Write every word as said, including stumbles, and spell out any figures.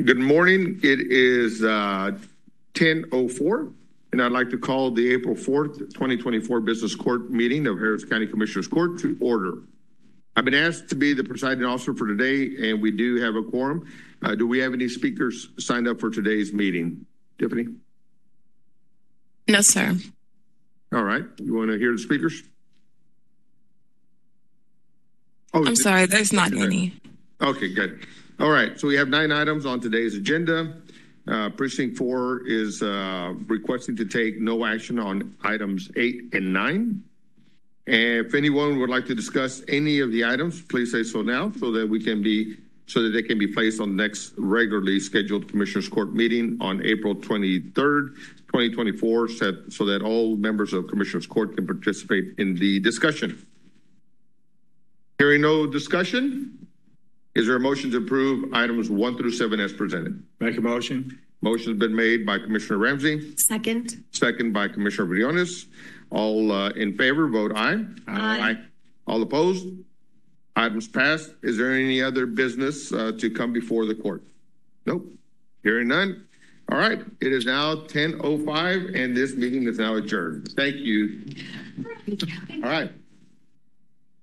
Good morning. It is uh, ten oh four, and I'd like to call the April fourth, twenty twenty-four Business Court meeting of Harris County Commissioners Court to order. I've been asked to be the presiding officer for today, and we do have a quorum. Uh, do we have any speakers signed up for today's meeting? Tiffany? No, sir. All right. You want to hear the speakers? Oh, I'm sorry, there's not any. Okay, good. All right, so we have nine items on today's agenda. Uh, Precinct four is uh, requesting to take no action on items eight and nine. And if anyone would like to discuss any of the items, please say so now so that we can be, so that they can be placed on the next regularly scheduled Commissioners Court meeting on April twenty-third, twenty twenty-four, so so that all members of Commissioners Court can participate in the discussion. Hearing no discussion, is there a motion to approve items one through seven as presented? Make a motion. Motion has been made by Commissioner Ramsey. Second. Second by Commissioner Briones. All uh, in favor, vote aye. Aye. Aye. All opposed? Items passed. Is there any other business uh, to come before the court? Nope. Hearing none. All right. It is now ten oh five, and this meeting is now adjourned. Thank you. Thank you. All right.